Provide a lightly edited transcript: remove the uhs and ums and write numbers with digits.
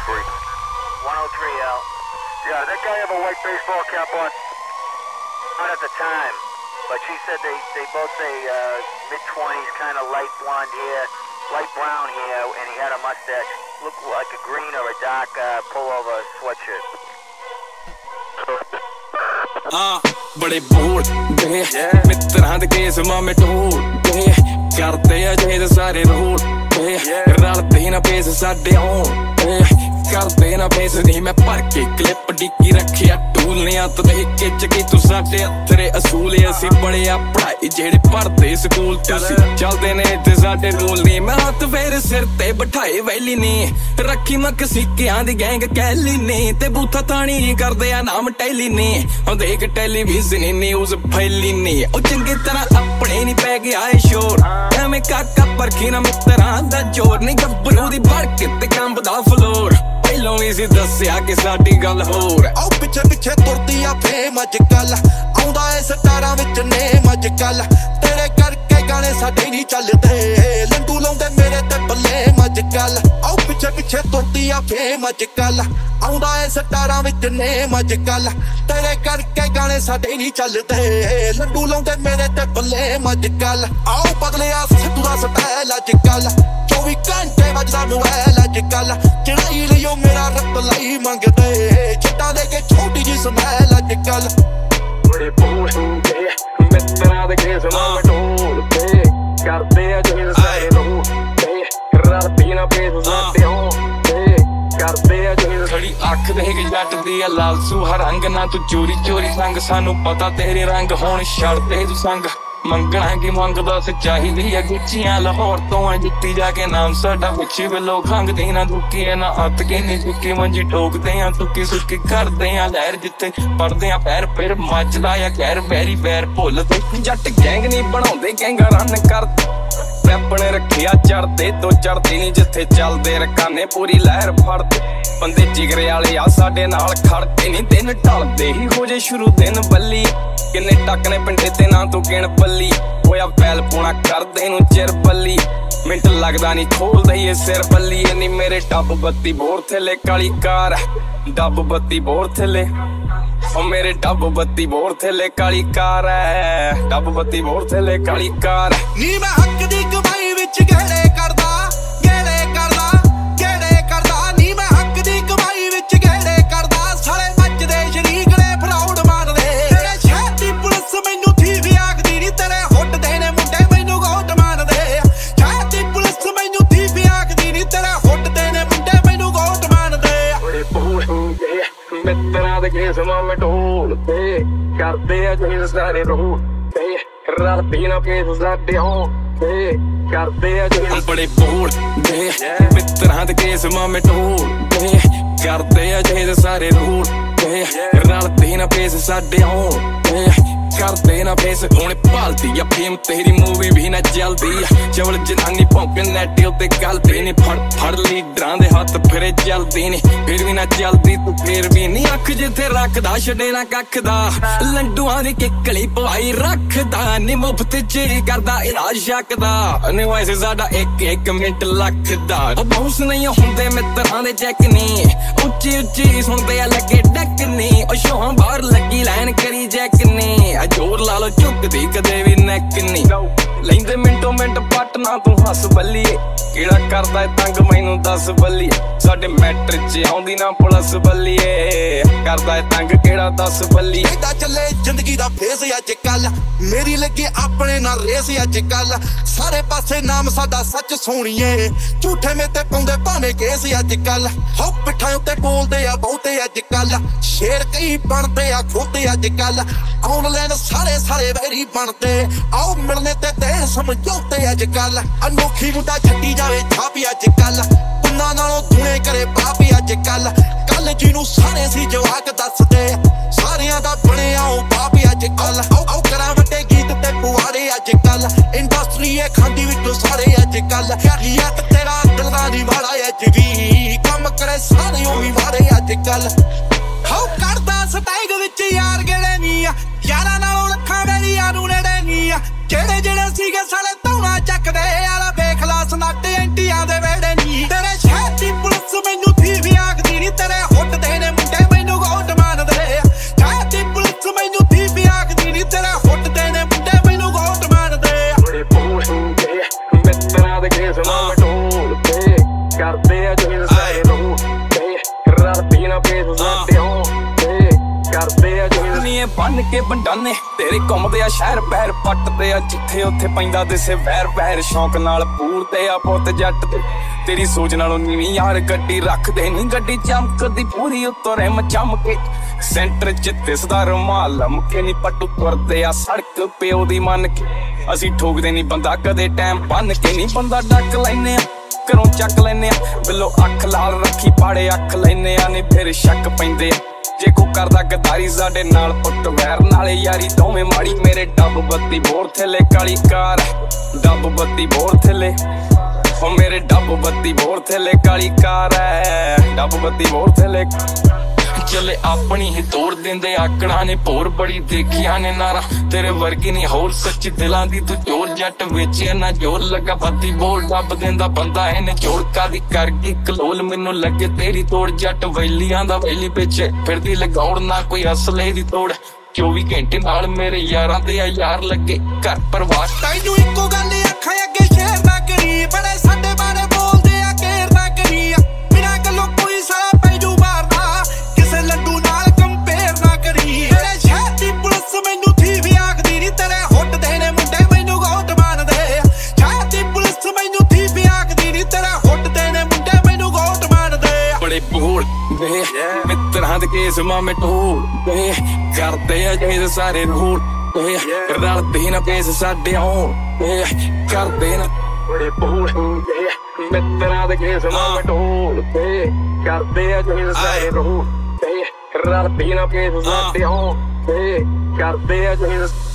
103L. Yeah, that guy have a white baseball cap on? Not at the time, but she said they both say mid-20s, kind of light blonde hair, light brown hair, and he had a mustache. Looked like a green or a dark pullover sweatshirt. बड़े बोल दे मित्रां दे case मामे toll दे करते अजे सारे role दे रलते ना pace साडे आउण दे करते ना पेस नहीं मैं भर के क्लिप डिक्की रखिया टूलनिया तो देख के चकी तू साडे हत्थरे असूल असी बड़े आ पढ़ाई जेड़े पढ़दे स्कूल तुसी चलदे ने ते साडे रूल नहीं मैं हत्थ फेर सिर ते बिठाए वैली ने रखी मक सिक्कियां दी गैंग कैली ने ते बूथा ताणी करदे आ नाम टैली ने हुण देख टेलीविजन न्यूज़ फैली ने ओ चंगी तरह अपने नहीं पै गया है शोर एवें काका परखी ना मित्रां दा जोर नहीं गब्बरू दी भड़क ते कंबदा फ्लोर ਪਹਿਲੋਂ ਵੀ ਸੀ ਦੱਸਿਆ ਕਿ ਸਾਡੀ ਗੱਲ ਹੋਰ ਆਓ ਪਿੱਛੇ ਪਿੱਛੇ ਤੁਰਦੀ ਆ ਫੇਮ ਅੱਜ ਕੱਲ ਆਉਂਦਾ ਏ ਸਟਾਰਾਂ ਵਿੱਚ ਨੇਮ ਅੱਜ ਕੱਲ ਤੇਰੇ ਕਰਕੇ ਗਾਣੇ ਸਾਡੇ ਨਹੀਂ ਚੱਲਦੇ ਲੰਡੂ ਲਾਉਂਦੇ ਮੇਰੇ ਤੇ ਬੱਲੇ ਅੱਜ ਕੱਲ ਆਓ ਪਿੱਛੇ ਪਿੱਛੇ ਤੁਰਦੀ ਆ ਫੇਮ ਅੱਜ ਕੱਲ ਆਉਂਦਾ ਏ ਸਟਾਰਾਂ ਵਿੱਚ ਨੇਮ ਅੱਜ ਕੱਲ ਤੇਰੇ ਕਰਕੇ ਗਾਣੇ ਸਾਡੇ ਨਹੀਂ ਚੱਲਦੇ ਲੰਡੂ ਲਾਉਂਦੇ ਮੇਰੇ ਤੇ ਬੱਲੇ ਅੱਜ ਕੱਲ ਆਓ ਬਦਲਿਆ ਸਿੱਧੂ ਦਾ ਸਟਾਈਲ ਅੱਜ ਕੱਲ 24 ਘੰਟੇ ਵੱਜਦਾ ਮੋਬਾਈਲ ਅੱਜ ਕੱਲ ਚੜਾਈ ਲਿਓ ਮੇਰਾ ਰੱਬ ਲਈ ਮੰਗਦੇ ਛੱਟਾ ਦੇ ਕੇ ਛੋਟੀ ਜੀ ਸਮੈਲ ਅੱਜ ਕੱਲ ਬੜੇ ਬੋਲ ਹੁੰਦੇ ਮਿੱਤਰਾਂ ਦੇ ਕੇਸ ਮਾਮੇ ਢੋਲ ਤੇ ਕਰਦੇ ਆ ਜਿਹੜੇ ਸਾਰੇ ਰੋਲ ਤੇ ਰਲਦੀ ਨਾ ਪੇਸ ਸਾਡੇ ਹੋ ਤੇ ਕਰਦੇ ਆ ਜਿਹੜੇ ਥੜੀ ਅੱਖ ਦੇਖ ਜੱਟ ਦੀ ਆ ਲਾਲ ਸੂਹਾ ਰੰਗ ਨਾ ਤੂੰ ਚੋਰੀ ਚੋਰੀ ਸੰਗ ਸਾਨੂੰ ਪਤਾ ਤੇਰੇ ਰੰਗ ਹੁਣ ਛੱਡਦੇ ਤੂੰ ਸੰਗ ਮੰਗਣਾ ਕੀ ਮੰਗਦਾ ਸੇ ਚਾਹੀਦੀ ਆ ਗੁੱਚੀਆਂ ਲਾਹੌਰ ਤੋਂ ਆ ਜਿੱਤੀ ਜਾ ਕੇ ਨਾਮ ਸਾਡਾ ਪਿੱਛੇ ਵੱਲੋਂ ਖੰਗਦੇ ਨਾ ਦੁੱਕੀ ਨਾ ਹੱਥ ਕੇ ਨਹੀਂ ਚੁੱਕੀ ਮੰਜੀ ਠੋਕਦੇ ਆ ਤੁੱਕੀ ਸੁੱਕੀ ਕਰਦੇ ਆ ਲਹਿਰ ਜਿੱਥੇ ਪੜਦੇ ਆ ਪੈਰ ਫਿਰ ਮੱਚਦਾ ਆ ਕਹਿਰ ਵੈਰੀ ਵੈਰ ਭੁੱਲ ਤੇ ਜੱਟ ਗੈਂਗ ਨਹੀਂ ਬਣਾਉਂਦੇ ਗੈਂਗਾ ਰਨ ਕਰ ਆਪਣੇ ਰੱਖਿਆ ਚੜਦੇ ਤੋਂ ਚੜਦੀ ਨਹੀਂ ਜਿੱਥੇ ਚੱਲਦੇ ਰਕਾਨੇ ਪੂਰੀ ਲਹਿਰ ਫੜਦੇ ਬੰਦੇ ਜਿਗਰੇ ਵਾਲੇ ਆ ਸਾਡੇ ਨਾਲ ਖੜਦੇ ਨਹੀਂ ਦਿਨ ਢਲਦੇ ਹੀ ਹੋ ਜੇ ਸ਼ੁਰੂ ਦਿਨ ਬੱਲੀ ਕਿੰਨੇ ਟੱਕ ਨੇ ਪਿੰਡੇ ਤੇ ਨਾ ਤੂੰ ਗਿਣ ਬੱਲੀ ਹੋਇਆ ਵੈਲ ਪੂਣਾ ਕਰਦੇ ਨੂੰ ਚਿਰ ਬੱਲੀ ਮਿੰਟ ਲੱਗਦਾ ਨਹੀਂ ਖੋਲਦਾ ਏ ਸਿਰ ਬੱਲੀ ਨਹੀਂ ਮੇਰੇ ਡੱਬ ਬੱਤੀ ਬੋਰ ਥੱਲੇ ਕਾਲੀ ਕਾਰ ਡੱਬ ਬੱਤੀ ਬੋਰ ਥੱਲੇ ਓ ਮੇਰੇ ਡੱਬ ਬੱਤੀ ਬੋਰ ਥੱਲੇ ਕਾਲੀ ਕਾਰ ਐ ਡੱਬ ਬੱਤੀ ਬੋਰ ਥੱਲੇ ਕਾਲੀ ਕਾਰ ਨੀ ਮੈਂ ਹੱਕ ਦੀ ਕਮਾਈ ਵਿੱਚ ਗੇੜੇ ਕਰਦਾ ਨੀ ਮੈਂ ਹੱਕ ਦੀ ਕਮਾਈ ਵਿੱਚ ਗੇੜੇ ਕਰਦਾ ਸਾਲੇ ਮੱਚਦੇ ਸ਼ਰੀਕ ਨੇ ਫਰਾਉਡ ਮਾਰਦੇ ਤੇਰੇ ਸ਼ਹਿਰ ਦੀ ਪੁਲਿਸ ਮੈਨੂੰ ਥੀਵ ਆਖਦੀ ਨੀ ਤੇਰੇ ਹੁੱਟ ਦੇ ਨੇ ਮੁੰਡੇ ਮੈਨੂੰ ਗੋਟ ਮਾਰਦੇ ਸ਼ਹਿਰ ਦੀ ਪੁਲਿਸ ਮੈਨੂੰ ਥੀਵ ਆਖਦੀ ਨੀ ਤੇਰੇ ਹੁੱਟ ਦੇ ਨੇ ਮੁੰਡੇ ਮੈਨੂੰ ਗੋਟ ਮਾਰਦੇ ਬੜੇ ਬੋਲ ਹੁੰਦੇ ਮਿੱਤਰਾਂ ਦੇ ਕੇਸ ਮਾਮੇ ਢੋਲ ਤੇ ਕਰਦੇ ਆ ਜਿਹੜੇ ਸਾਰੇ ਰੋਲ ਤੇ ਰਲਦੀ ਨਾ ਪੇਸ ਸਾਡੇ ਹੋ ਤੇ ਕਰਦੇ ਆ ਜਿਹੜੇ ਬੜੇ ਬੋਲ ਦੇ ਮਿੱਤਰਾਂ ਦੇ ਕੇਸ ਮਾਮੇ ਢੋਲ ਤੇ ਕਰਦੇ ਆ ਜਿਹੜੇ ਸਾਰੇ ਰੋਲ ਤੇ ਰਲਦੀ ਨਾ ਪੇਸ ਸਾਡੇ ਹੋ ਤੇ ਕਰਦੇ ਨਾ ਫੇਸ ਹੁਣ ਭਾਲਦੀ ਆ ਫੇਮ ਤੇਰੀ ਮੂਵੀ ਵੀ ਨਾ ਚੱਲਦੀ ਆ ਚਵਲ ਜਨਾਨੀ ਭੌਂਕਣ ਨੈਟ ਉੱਤੇ ਗਲਦੀ ਨੀ ਫੜ ਲੀਡਰਾਂ ਦੇ ਹੱਥ ਫਿਰੇ ਚੱਲਦੀ ਨੀ ਫਿਰ ਵੀ ਨਾ ਚੱਲਦੀ ਤੂੰ ਫੇਰ ਵੀ ਨੀ ਅੱਖ ਜਿੱਥੇ ਰੱਖਦਾ ਛੱਡੇ ਨਾ ਕੱਖ ਦਾ ਲੰਡੂਆਂ ਦੀ ਕਿੱਕਲੀ ਪਵਾਈ ਰੱਖਦਾ ਨੀ ਮੁਫਤ ਚ ਕਰਦਾ ਇਲਾਜ ਸ਼ੱਕ ਦਾ ਨੀ ਵਾਇਸ ਸਾਡਾ ਇੱਕ ਮਿੰਟ ਲੱਖ ਦਾ ਉਹ ਬਾਉਂਸ ਨਹੀਂ ਹੁੰਦੇ ਮਿੱਤਰਾਂ ਦੇ ਚੈੱਕ ਨੀ ਉੱਚੀ ਉੱਚੀ ਸੁਣਦੇ ਆ ਲੱਗੇ ਡੈਕ ਨੀ ਉਹ ਸ਼ੋਹਾਂ ਬਾਹਰ ਲੱਗੀ ਲਾਈਨ ਕਰੀ ਜੈਕ ਨੀ ਜੋਰ ਲਾ ਲੋ ਝੁਕਦੀ ਕਦੇ ਵੀ ਨੈਕ ਨੀ ਲੈਂਦੇ ਮਿੰਟੋ ਮਿੰਟ ਪੱਟ ਨਾ ਤੂੰ ਹੱਸ ਬੱਲੀਏ ਕਿਹੜਾ ਕਰਦਾ ਏ ਤੰਗ ਮੈਨੂੰ ਦੱਸ ਬੱਲੀਏ ਸਾਡੇ ਮੈਟਰ ਚ ਆਉਂਦੀ ਨਾ ਪੁਲਿਸ ਬੱਲੀਏ ਕਰਦਾ ਏ ਤੰਗ ਕਿਹੜਾ ਦੱਸ ਬੱਲੀਏ ਏਦਾਂ ਚੱਲੇ ਜ਼ਿੰਦਗੀ ਦਾ ਫੇਸ ਅੱਜ ਕੱਲ ਮੇਰੀ ਲੱਗੇ ਆਪਣੇ ਨਾਲ ਰੇਸ ਅੱਜ ਕੱਲ ਸਾਰੇ ਪਾਸੇ ਨਾਮ ਸਾਡਾ ਸੱਚ ਸੋਣੀਏ ਝੂਠੇ ਮੇ ਤੇ ਪਾਉਂਦੇ ਭਾਵੇਂ ਕੇਸ ਅੱਜ ਕੱਲ ਹੋ ਪਿੱਠਾਂ ਉੱਤੇ ਬੋਲਦੇ ਆ ਬਹੁਤੇ ਅੱਜ ਕੱਲ ਸ਼ੇਰ ਕਈ ਬਣਦੇ ਆ ਖੋਤੇ ਅੱਜ ਕੱਲ ਆਨਲਾਈਨ ਸਾਰੇ ਵੈਰੀ ਬਣਦੇ ਆਓ ਮਿਲਨੇ ਤੇ ਸਮਝੌਤੇ ਅੱਜ ਕੱਲ ਅਨੋਖੀ ਮੁੰਡਾ ਛੱਡੀ ਜਾਵੇ ਛਾਪੀ ਅੱਜ ਕੱਲ ਪੁੰਨਾ ਨਾਲੋਂ ਧੂਣੇ ਕਰੇ ਪਾਪੀ ਅੱਜ ਕੱਲ ਕੱਲ ਜਿਹਨੂੰ ਸਾਰੇ ਸੀ ਜਵਾਕ ਦੱਸਦੇ ਸਾਰਿਆਂ ਦਾ ਬਣਿਆ ਉਹ ਪਾਪੀ ਅੱਜ ਕੱਲ ਆਓ ਕਰਾਂ ਵੱਡੇ ਗੀਤ ਤੇ ਪੁਆੜੇ ਅੱਜ ਕੱਲ ਇੰਡਸਟਰੀ ਇਹ ਖਾਂਦੀ ਵਿੱਚੋਂ ਸਾਰੇ ਅੱਜ ਕੱਲ ਯਾਰ ਤੇਰਾ ਦਿਲ ਦਾ ਨਹੀਂ ਮਾੜਾ ਅੱਜ ਵੀ ਕੰਮ ਕਰੇ ਸਾਰੇ ਉਹ ਵੀ ਮਾੜੇ ਅੱਜ ਕੱਲ ਹੋ ਕਰਦਾ ਸਟੈਗ ਵਿੱਚ ਯਾਰ ਗੇੜੇ ਨਹੀਂ ਆ ਯਾਰਾਂ ਨਾਲੋਂ ਲੱਖਾਂ ਵੈਲੀਆਂ ਨੂੰ ਨੇੜੇ ਨਹੀਂ ਆ ਜਿਹੜੇ ਸੀਗੇ ਸਾਲੇ ਧੌਣਾ ਚੱਕਦੇ ਯਾਰਾ ਵੇਖ ਲਾ ਸਨੱਟ ਐਂਟੀਆਂ ਦੇ ਵੇੜੇ ਨਹੀਂ ਤੇਰੇ ਸ਼ਹਿਰ ਦੀ ਪੁਲਿਸ ਮੈਨੂੰ ਥੀਵ ਆਖਦੀ ਕਰਦੇ ਆ ਜਿਹੜੇ ਸਾਰੇ ਨੂੰ ਰਲਦੀ ਨਾ ਪੇਸ ਸਾਡੇ ਹੋ ਕਰਦੇ ਆ ਜਿਹੜੇ ਨੀਏ ਬੰਨ ਕੇ ਬੰਡਾਨੇ ਤੇਰੇ ਘੁੰਮਦੇ ਆ ਸ਼ਹਿਰ ਪੈਰ ਪੱਟਦੇ ਆ ਜਿੱਥੇ ਉੱਥੇ ਪੈਂਦਾ ਦਿਸੇ ਵੈਰ ਵੈਰ ਸ਼ੌਂਕ ਨਾਲ ਪੂਰਦੇ ਆ ਪੁੱਤ ਜੱਟ ਤੇ ਤੇਰੀ ਸੋਚ ਨਾਲੋਂ ਨੀਵੀਂ ਯਾਰ ਗੱਡੀ ਰੱਖਦੇ ਨੀ ਗੱਡੀ ਚਮਕਦੀ ਪੂਰੀ ਉੱਤੋਂ ਰਿਮ ਚਮਕੇ ਸੈਂਟਰ ਚ ਦਿਸਦਾ ਰੁਮਾਲ ਲਮਕੇ ਨੀ ਪੱਟੂ ਤੁਰਦੇ ਆ ਸੜਕ ਪਿਓ ਦੀ ਮੰਨ ਕੇ ਅਸੀਂ ਠੋਕਦੇ ਨੀ ਬੰਦਾ ਕਦੇ ਟਾਈਮ ਬੰਨ ਕੇ ਨੀ ਬੰਦਾ ਡੱਕ ਲੈਨੇ ਆ ਘਰੋਂ ਚੱਕ ਲੈਨੇ ਆ ਬਿੱਲੋ ਅੱਖ ਲਾਲ ਰੱਖੀ ਪਾੜੇ ਅੱਖ ਲੈਨੇ ਆ ਨੀ ਫਿਰ ਸ਼ੱਕ ਪੈਂਦੇ ਆ ਜੇ ਕੋ ਕਰਦਾ ਗਦਾਰੀ ਸਾਡੇ ਨਾਲ ਪੁੱਟ ਵੈਰ ਨਾਲੇ ਯਾਰੀ ਦੋਵੇਂ ਮਾੜੀ ਮੇਰੇ ਡੱਬ ਬੱਤੀ ਬੋਰ ਥੱਲੇ ਕਾਲੀ ਕਾਰ ਡੱਬ ਬੱਤੀ ਬੋਰ ਥੱਲੇ ਹੋ ਮੇਰੇ ਡੱਬ ਬੱਤੀ ਬੋਰ ਥੱਲੇ ਕਾਲੀ ਕਾਰ ਹੈ ਡੱਬ ਬੱਤੀ ਬੋਰ ਥੱਲੇ ਚਲੇ ਆਪਣੀ ਹੀ ਤੋੜ ਦਿੰਦੇ ਆਕੜਾਂ ਨੇ ਭੋਰ ਬੜੀ ਦੇਖੀਆਂ ਨੇ ਨਾਰਾ ਤੇਰੇ ਵਰਗੀ ਨਹੀਂ ਹੋਰ ਸੱਚੀ ਦਿਲਾਂ ਦੀ ਤੂੰ ਚੋਰ ਜੱਟ ਵਿੱਚ ਨਾ ਜੋਰ ਲੱਗਾ ਬੱਤੀ ਬੋਲ ਦੱਬ ਦਿੰਦਾ ਬੰਦਾ ਇਹਨੇ ਚੋਰ ਕਾਦੀ ਕਰ ਗਈ ਕਲੋਲ ਮੈਨੂੰ ਲੱਗੇ ਤੇਰੀ ਤੋੜ ਜੱਟ ਵੈਲੀਆਂ ਦਾ ਵੈਲੀ ਪਿੱਛੇ ਫਿਰਦੀ ਲਗਾਉਣ ਨਾ ਕੋਈ ਅਸਲੇ ਦੀ ਤੋੜ 24 ਘੰਟੇ ਨਾਲ ਮੇਰੇ ਯਾਰਾਂ ਦੇ ਆ ਯਾਰ ਲੱਗੇ ਘਰ ਪਰਿਵਾਰ ਤੈਨੂੰ ਇੱਕੋ ਗੱਲ ਅੱਖਾਂ ਅੱਗੇ ਸ਼ੇਰ ਨਾ ਕਰੀ ਬੜੇ ਸਾਡੇ ਬਾਰੇ ਬੋਲਦੇ ਆ ਕੇਰ ਨਾ ਕਰੀ ਬਿਨਾਂ ਗੱਲੋਂ ਕੋਈ ਸਾਹ ਪੈ ਜੂ ਮਾਰਦਾ ਕਿਸੇ ਲੱਡੂ ਨਾਲ ਕੰਪੇਅਰ ਨਾ ਕਰੀ ਮੇਰੇ ਸ਼ਹਿਰ ਦੀ ਪੁਲਿਸ ਮੈਨੂੰ ਥੀ ਵੀ ਆਖਦੀ ਨੀ ਤੇਰੇ ਹੁੱਟ ਦੇ ਨੇ ਮੁੰਡੇ ਮੈਨੂੰ ਗੋਟ ਮੰਨਦੇ ਸ਼ਹਿਰ ਦੀ ਪੁਲਿਸ ਮੈਨੂੰ ਥੀ ਵੀ ਆਖਦੀ ਨੀ ਤੇਰੇ ਹੁੱਟ ਦੇ ਨੇ ਮੁੰਡੇ ਮੈਨੂੰ ਗੋਟ ਮੰਨਦੇ ਬੜੇ ਬੋਲ ਵੇ ਮਿੱਤਰਾਂ ਦੇ ਕੇਸ ਮਾਮੇ ਢੋਲ ਵੇ ਕਰਦੇ ਆ ਜਿਹੜੇ ਸਾਰੇ ਰੂਲ ਵੇ ਰਲਦੇ ਨਾ ਪੇਸ ਸਾਡੇ ਹੋਣ ਵੇ ਕਰਦੇ ਨਾ ਬੜੇ ਬੋਲ ਵੇ ਮਿੱਤਰਾਂ ਦੇ ਕੇਸ ਮਾਮੇ ਢੋਲ ਵੇ ਕਰਦੇ ਆ ਜਿਹੜੇ ਸਾਰੇ ਰੂਲ ਵੇ ਰਲਦੇ ਨਾ ਪੇਸ ਸਾਡੇ ਹੋਣ ਵੇ ਕਰਦੇ ਆ ਜਿਹੜੇ